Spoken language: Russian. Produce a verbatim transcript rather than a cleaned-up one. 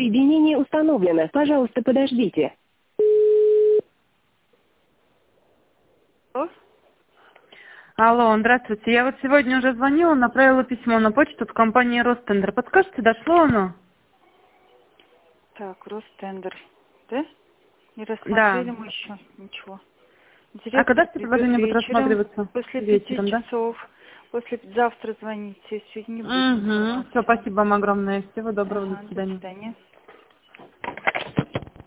Соединение установлено. Пожалуйста, подождите. Алло, здравствуйте. Я вот сегодня уже звонила, направила письмо на почту в компании Ростендер. Подскажете, дошло оно? Так, Ростендер. Да? Не рассмотрели Да. мы еще ничего. А Директор когда это придет предложение будет вечером, рассматриваться? после пяти Вечером, да? часов. После завтра звоните, сегодня не будет Угу. информации. Все, спасибо вам огромное. Всего доброго, Ага, до до свидания. свидания.